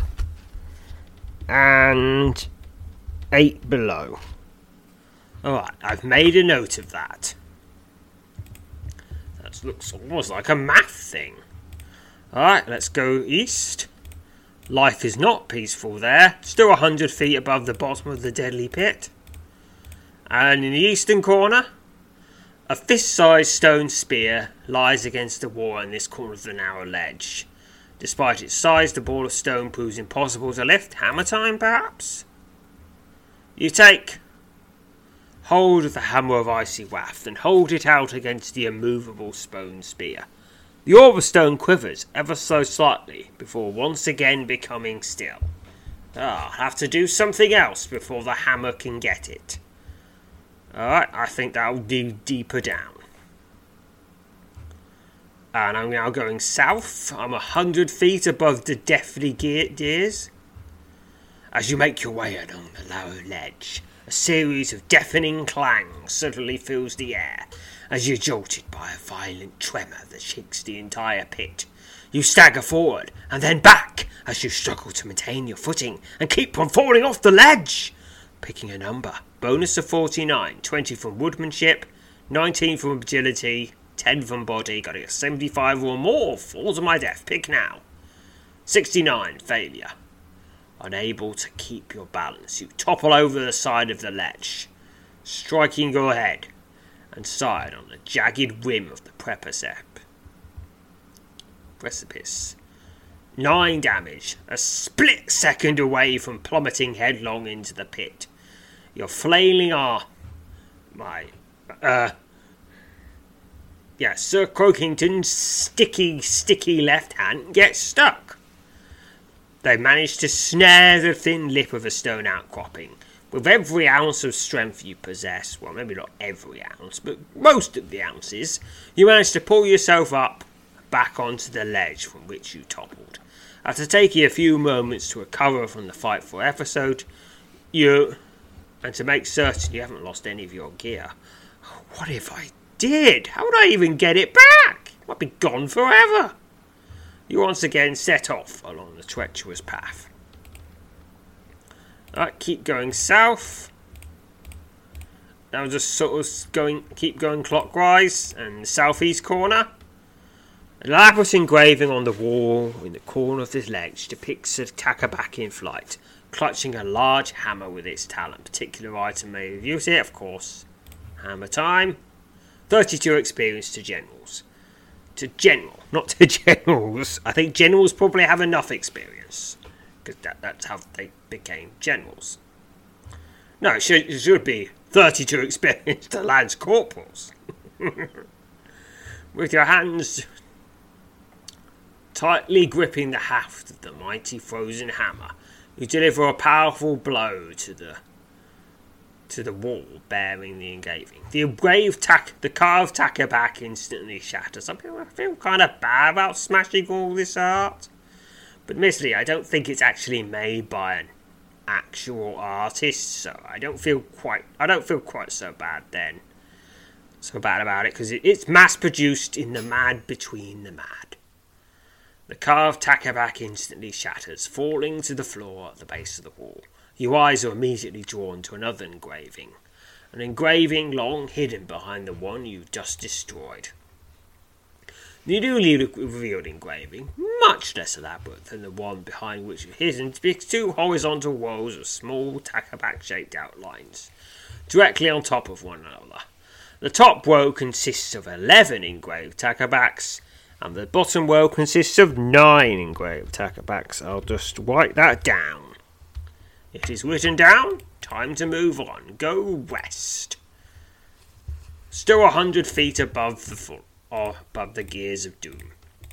and 8 below. Alright, I've made a note of that. That looks almost like a math thing. Alright, let's go east. Life is not peaceful there. Still 100 feet above the bottom of the deadly pit. And in the eastern corner, a fist-sized stone spear lies against the wall in this corner of the narrow ledge. Despite its size, the ball of stone proves impossible to lift. Hammer time, perhaps? You take hold of the hammer of icy wrath and hold it out against the immovable stone spear. The orb of stone quivers ever so slightly before once again becoming still. I'll have to do something else before the hammer can get it. Alright, I think that'll do deeper down. And I'm now going south. I'm 100 feet above the Deathly Gears. As you make your way along the lower ledge, a series of deafening clangs suddenly fills the air as you're jolted by a violent tremor that shakes the entire pit. You stagger forward and then back as you struggle to maintain your footing and keep from falling off the ledge. Picking a number. Bonus of 49, 20 from woodmanship, 19 from agility, 10 from body. Gotta get 75 or more. Fall to my death. Pick now. 69, failure. Unable to keep your balance, you topple over the side of the ledge, striking your head and side on the jagged rim of the precipice. 9 damage, a split second away from plummeting headlong into the pit. Your flailing arm... Sir Croakington's sticky left hand gets stuck. They manage to snare the thin lip of a stone outcropping. With every ounce of strength you possess, well, maybe not every ounce, but most of the ounces, you manage to pull yourself up back onto the ledge from which you toppled. After taking a few moments to recover from the fight for episode, and to make certain you haven't lost any of your gear. What if I did? How would I even get it back? It might be gone forever. You once again set off along the treacherous path. Alright, keep going south. Now just sort of keep going clockwise, and the southeast corner. An elaborate engraving on the wall in the corner of this ledge depicts a Takaback in flight, clutching a large hammer with its talon. Particular item may have used it, of course. Hammer time. 32 experience to generals. Not to generals. I think generals probably have enough experience, because that's how they became generals. No, it should be 32 experience to lance corporals. With your hands tightly gripping the haft of the mighty frozen hammer, you deliver a powerful blow to the wall bearing the engraving. The carved Takaback instantly shatters. I feel kind of bad about smashing all this art, but admittedly, I don't think it's actually made by an actual artist, so I don't feel quite so bad about it, because it's mass produced in the mad between the mad. The carved Takaback instantly shatters, falling to the floor at the base of the wall. Your eyes are immediately drawn to another engraving, an engraving long hidden behind the one you just destroyed. The newly revealed engraving, much less elaborate than the one behind which you're hidden, depicts 2 horizontal rows of small Takaback-shaped outlines, directly on top of one another. The top row consists of 11 engraved Takabacks, and the bottom row consists of 9 engraved Takabacks. I'll just write that down. It is written down. Time to move on. Go west. Still 100 feet above the gears of doom.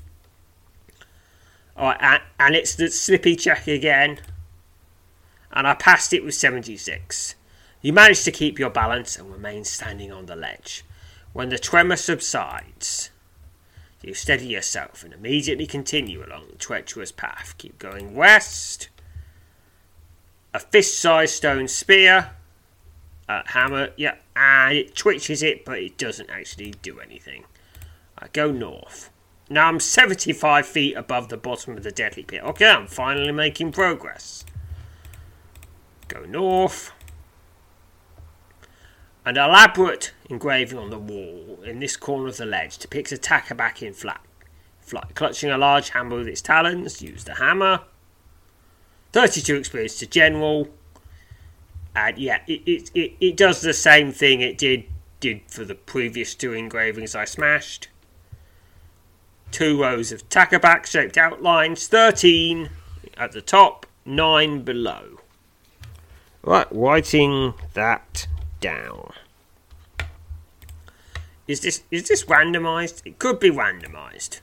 Alright, and it's the slippy check again. And I passed it with 76. You manage to keep your balance and remain standing on the ledge. When the tremor subsides, you steady yourself and immediately continue along the treacherous path. Keep going west. A fist-sized stone spear. Hammer, yeah, and it twitches it, but it doesn't actually do anything. I go north. Now I'm 75 feet above the bottom of the deadly pit. Okay, I'm finally making progress. Go north. An elaborate engraving on the wall in this corner of the ledge depicts a Takaback in flight, clutching a large hammer with its talons. Use the hammer. 32 experience to general. And yeah, it does the same thing it did for the previous 2 engravings I smashed. 2 rows of Takaback shaped outlines, 13 at the top, 9 below. Right, writing that down. Is this randomised? It could be randomised.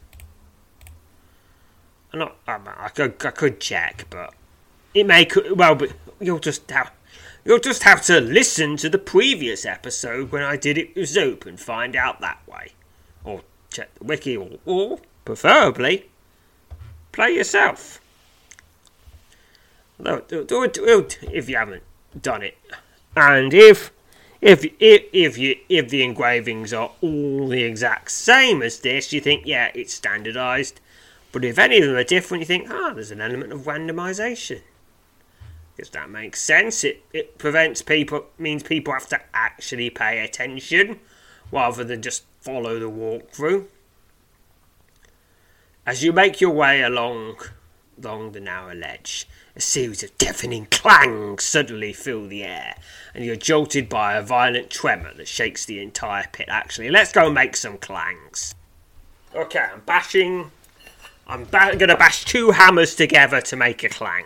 I could check, but it may. Well, but you'll just have. You'll just have to listen to the previous episode when I did it with Zoop and find out that way. Or check the wiki, or preferably, play yourself. Do it if you haven't done it. And if the engravings are all the exact same as this, you think, yeah, it's standardised. But if any of them are different, you think, there's an element of randomisation. Because that makes sense. It means people have to actually pay attention rather than just follow the walkthrough. As you make your way along the narrow ledge, a series of deafening clangs suddenly fill the air, and you're jolted by a violent tremor that shakes the entire pit. Actually, let's go make some clangs. Okay, I'm going to bash 2 hammers together to make a clang.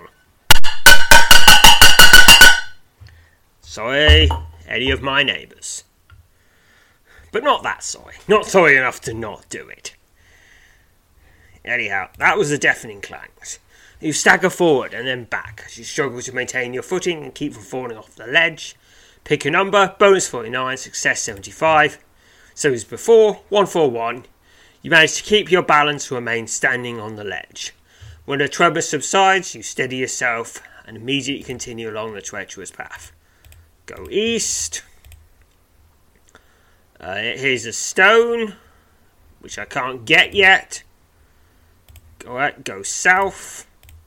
Sorry, any of my neighbours. But not that sorry. Not sorry enough to not do it. Anyhow, that was the deafening clangs. You stagger forward and then back as you struggle to maintain your footing and keep from falling off the ledge. Pick a number, bonus 49, success 75. So as before, 141. You manage to keep your balance and remain standing on the ledge. When the tremor subsides, you steady yourself and immediately continue along the treacherous path. Go east. Here's a stone, which I can't get yet. Go south.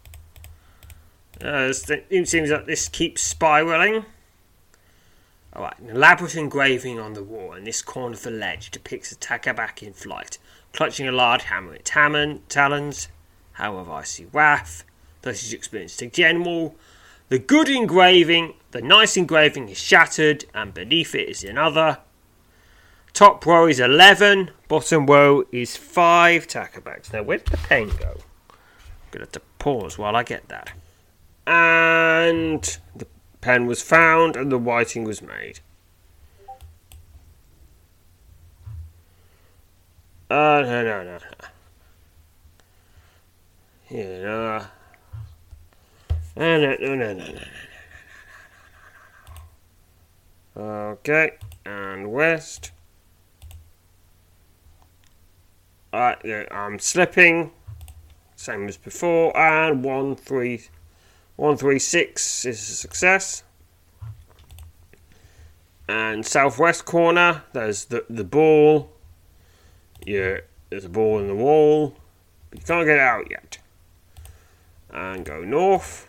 It seems like this keeps spiralling. Alright, an elaborate engraving on the wall in this corner of the ledge depicts a Takabak in flight, clutching a large hammer. Its talons, hammer of icy wrath, places experience to general. The nice engraving is shattered, and beneath it is another. Top row is 11, bottom row is 5 Takabaks. Now, where did the pen go? I'm going to have to pause while I get that. And the pen was found, and the writing was made. No. Yeah, no. Okay, and west. Alright, I'm slipping. Same as before, and 136 is a success. And southwest corner, there's the ball. Yeah, there's a ball in the wall, but you can't get it out yet. And go north.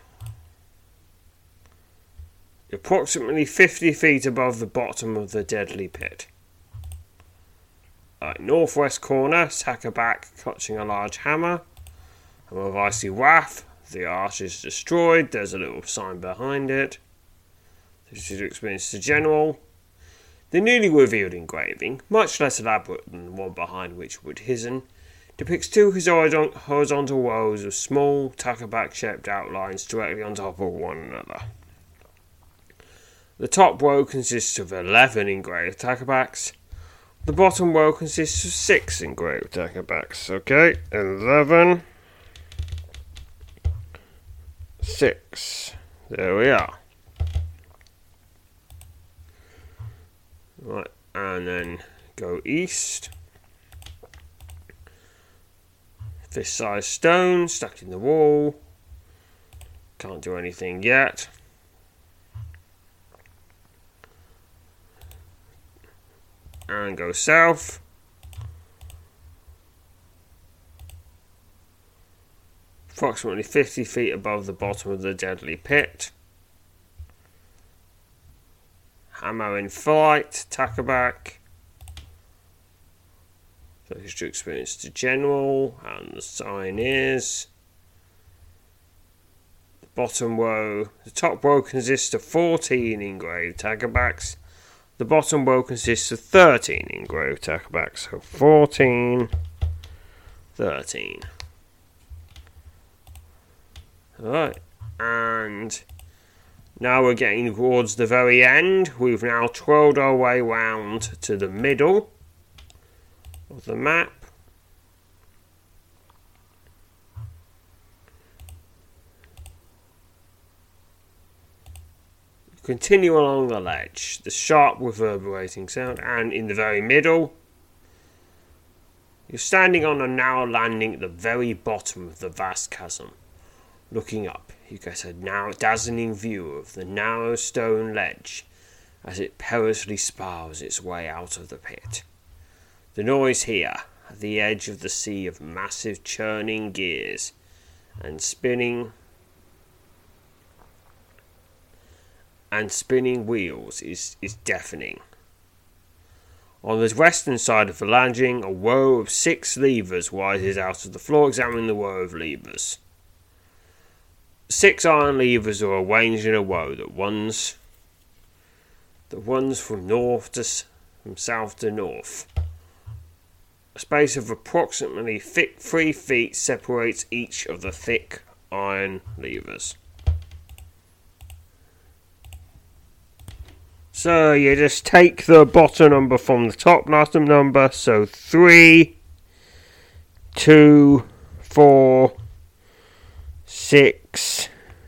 Approximately 50 feet above the bottom of the deadly pit. Northwest corner, Takabak clutching a large hammer. Hammer of icy wrath. The arch is destroyed. There's a little sign behind it. This is experience to general. The newly revealed engraving, much less elaborate than the one behind Witchwood Hizzen, depicts 2 horizontal rows of small Takabak-shaped outlines directly on top of one another. The top row consists of 11 engraved Takabaks. The bottom row consists of 6 engraved Takabaks. Okay, 11, 6. There we are. Right, and then go east. Fist-sized stone stuck in the wall. Can't do anything yet. And go south. Approximately 50 feet above the bottom of the deadly pit. Hammer in flight, Takabak. So history experience to general, and the sign is the bottom row. The top row consists of 14 engraved Takabaks. The bottom row consists of 13 engraved Takabaks. So 14, 13. Alright, and now we're getting towards the very end. We've now twirled our way round to the middle of the map. Continue along the ledge, the sharp reverberating sound, and in the very middle, you're standing on a narrow landing at the very bottom of the vast chasm. Looking up, you get a now dazzling view of the narrow stone ledge as it perilously spirals its way out of the pit. The noise here, at the edge of the sea of massive churning gears and spinning wheels, is deafening. On the western side of the landing, a row of 6 levers rises out of the floor. Examine the row of levers. 6 iron levers are arranged in a row that runs from south to north. A space of approximately 3 feet separates each of the thick iron levers. So you just take the bottom number from the top number, so 3, 2, 4, 6,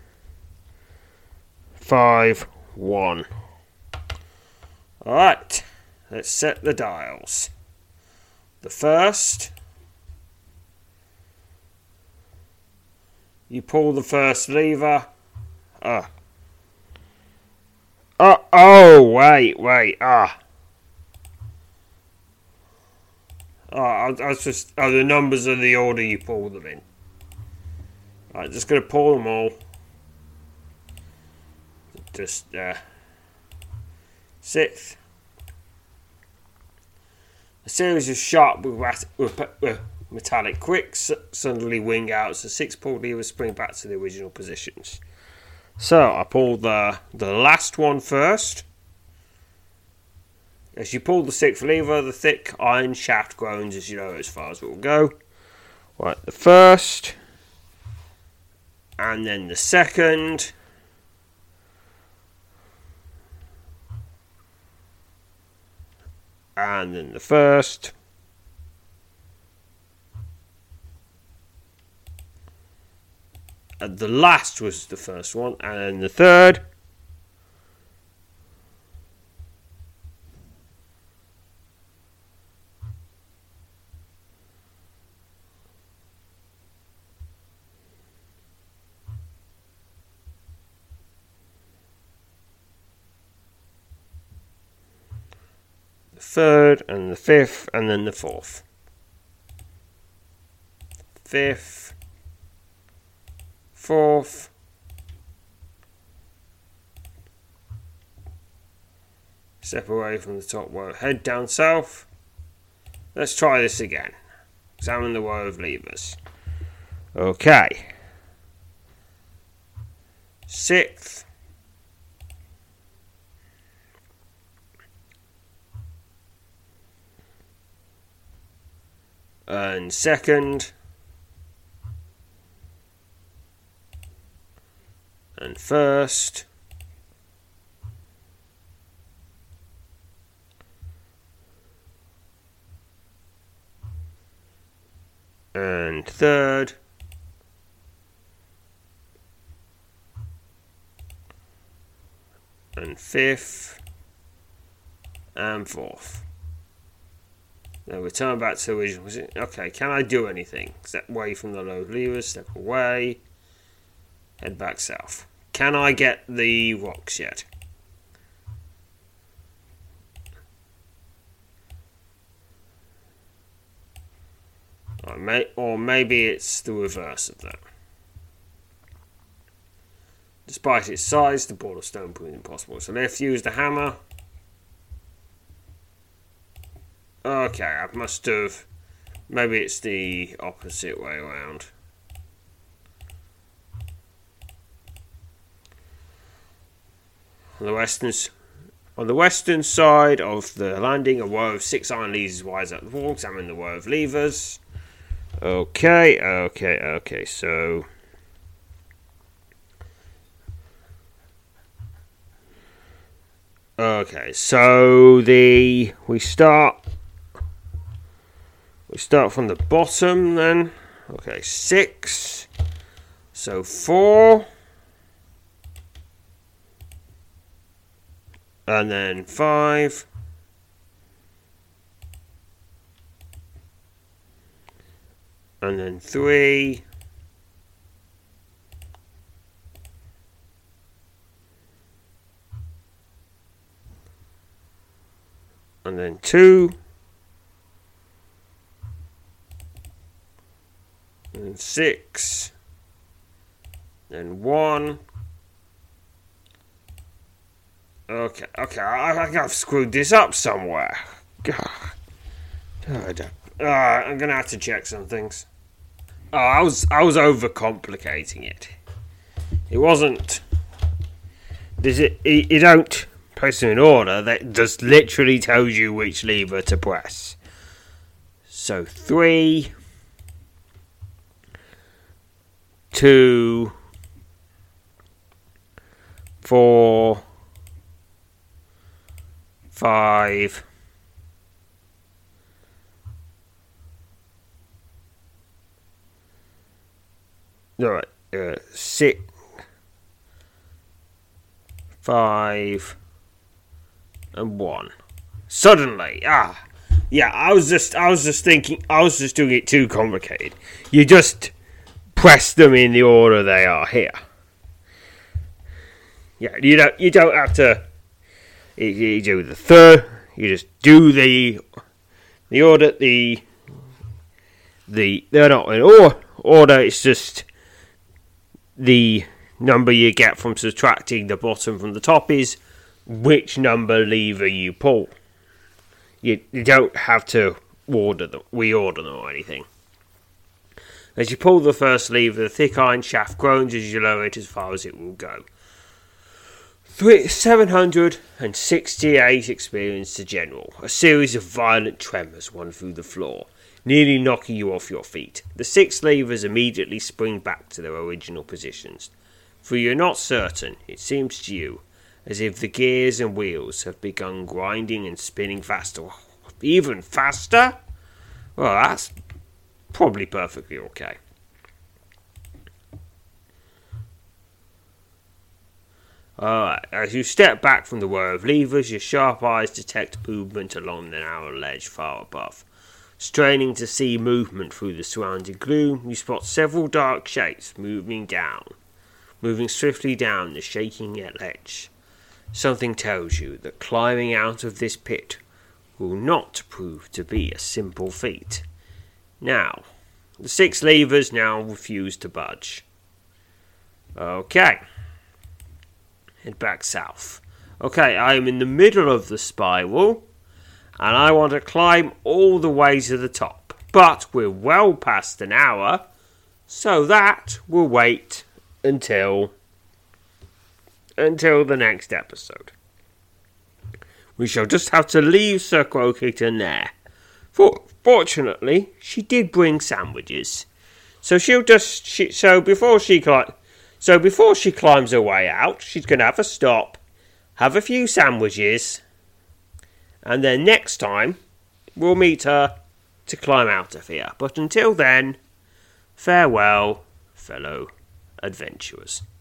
5, 1. Alright, let's set the dials. The first, you pull the first lever. Wait. The numbers are the order you pull them in. Right, just gonna pull them all. Just, 6th. A series of sharp metallic quicks suddenly wing out as the 6 pulled levers spring back to the original positions. So, I pull the last one first. As you pull the 6th lever, the thick iron shaft groans as you know as far as it will go. Right, the first, and then the second, and then the first, and the last was the first one, and then the third, third, and the 5th, and then the 4th. 5th, 4th, step away from the top row, head down south. Let's try this again. Examine the row of levers. Okay. 6th, and 2nd, and 1st, and 3rd, and 5th, and 4th. Now return back to the original. Okay, can I do anything? Step away from the low levers, step away, head back south. Can I get the rocks yet? Or maybe it's the reverse of that. Despite its size, the ball of stone proved impossible. So let's use the hammer. Okay, I must have... Maybe it's the opposite way around. On the western side of the landing, a row of 6 iron levers rises up the wall. Examine the row of levers. Okay, so... Okay, so we start from the bottom then. Okay, 6. So 4. And then 5. And then 3. And then 2. And then 6. Then 1. Okay, I think I've screwed this up somewhere. God. I'm gonna have to check some things. Oh, I was overcomplicating it. It wasn't. You don't place them in order. That just literally tells you which lever to press. So 3, 2, 4, 5. Alright, 6, 5, and 1. Suddenly, yeah, I was just thinking, I was just doing it too complicated. You just press them in the order they are here. Yeah, you don't have to. You do the third. You just do the order. They're not in order. It's just the number you get from subtracting the bottom from the top is which number lever you pull. You don't have to reorder them or anything. As you pull the first lever, the thick iron shaft groans as you lower it as far as it will go. 768 experienced the general. A series of violent tremors run through the floor, nearly knocking you off your feet. The 6 levers immediately spring back to their original positions. For you're not certain, it seems to you, as if the gears and wheels have begun grinding and spinning faster. Even faster? Well, that's probably perfectly okay. Alright, as you step back from the row of levers, your sharp eyes detect movement along the narrow ledge far above. Straining to see movement through the surrounding gloom, you spot several dark shapes moving swiftly down the shaking ledge. Something tells you that climbing out of this pit will not prove to be a simple feat. Now, the 6 levers now refuse to budge. Okay. Head back south. Okay, I am in the middle of the spiral, and I want to climb all the way to the top. But we're well past an hour, so that will wait until the next episode. We shall just have to leave Sir Crokington there. Fortunately, she did bring sandwiches, so before she climbs her way out, she's going to have a stop, have a few sandwiches, and then next time we'll meet her to climb out of here. But until then, farewell, fellow adventurers.